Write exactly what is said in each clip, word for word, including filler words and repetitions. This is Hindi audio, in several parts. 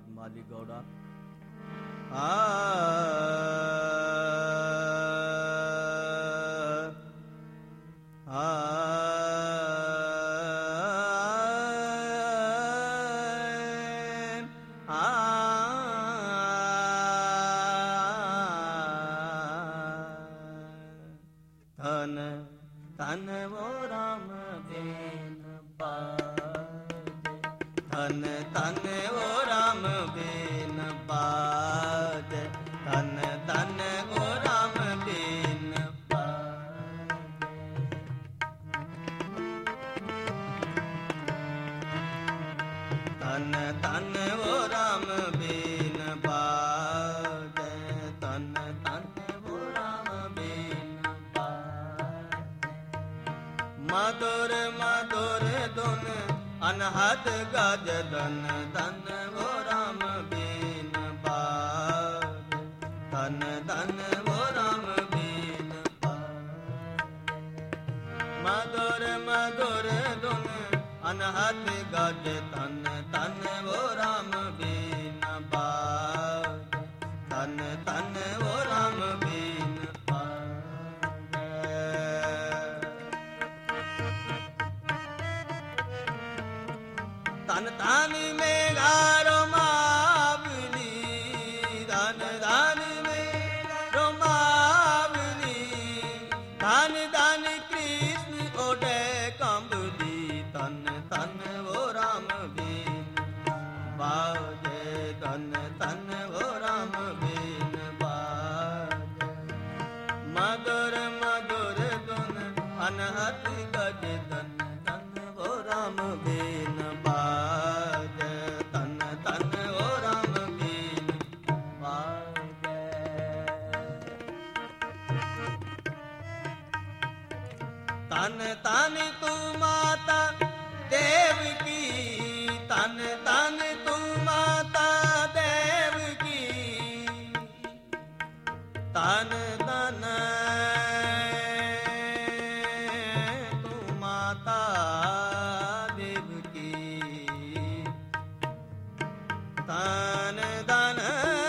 माली गौड़ा आ मधुर मधुर धुन अनहद गज धन धन वो राम बीन बाज धन धन वो राम बीन बाज मधुर मधुर धुन अनहद गज धन धन वो राम बीन बाज धन धन वो राम बीन धन धन में गारो मावली धन धन में रोमावली धन धन कृष्ण ओडे कंबली धन धन वो राम बीन बाजे धन धन वो राम बीन बाजे मधुर मधुर धुन अनहद गज धन धन वो राम बीन तन तन तू माता देव की तन तन तू माता देव की तन तन तू माता देव की तन तन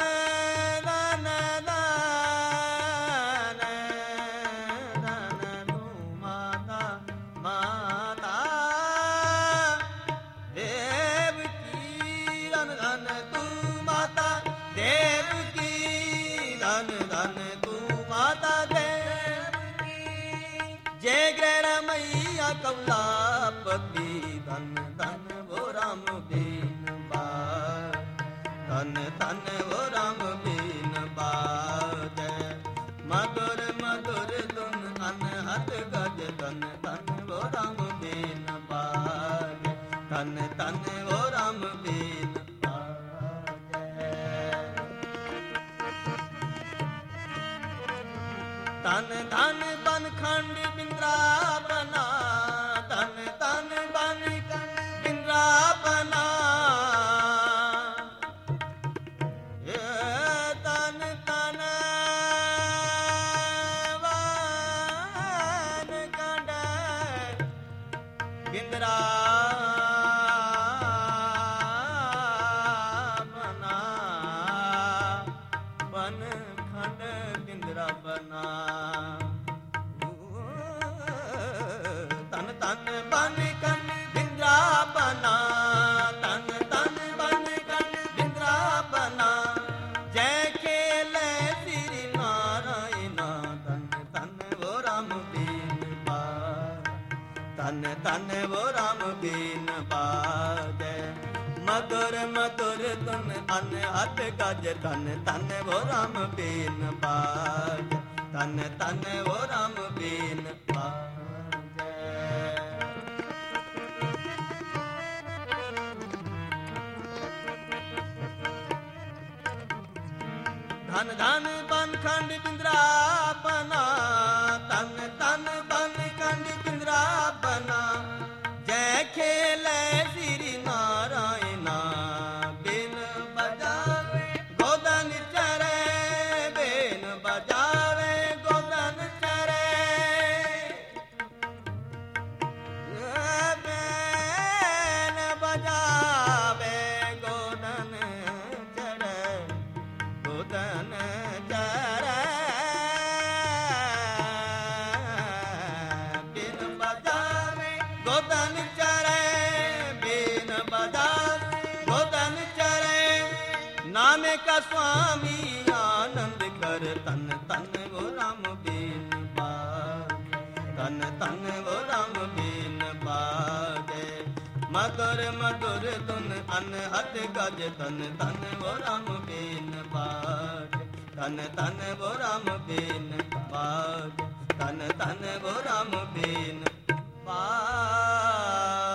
कमला पति धन धन वो राम बीन बाज धन धन वो राम बीन बाज मधुर मधुर धुन अनहद गज धन धन वो राम बीन बाज धन धन वो राम बीन बाज धन धन बन खंड बिंद्रावना तन वो राम बीन बाजे मधुर मधुर धुन अनहद गज धन तन वो राम बीन बाजे तन तन वो राम बीन बाजे धन धन बन खंड बिंद्रापना तन तन बन खंड बिंद्रापना जय खेले श्री नारायणा बिन बजावे गोदन चरे बिन बजावे गोदन चरे बिन बजावे गोदन गोदन चरे बेन बजात गोदन चरे नाम का स्वामी आनंद कर तन तन वो राम बीन बाज तन तन वो राम बीन बाजे मधुर मधुर धुन अनहद गज तन तन वो राम बीन बाज तन तन वो राम बीन बाज तन तन वो राम बीन बाज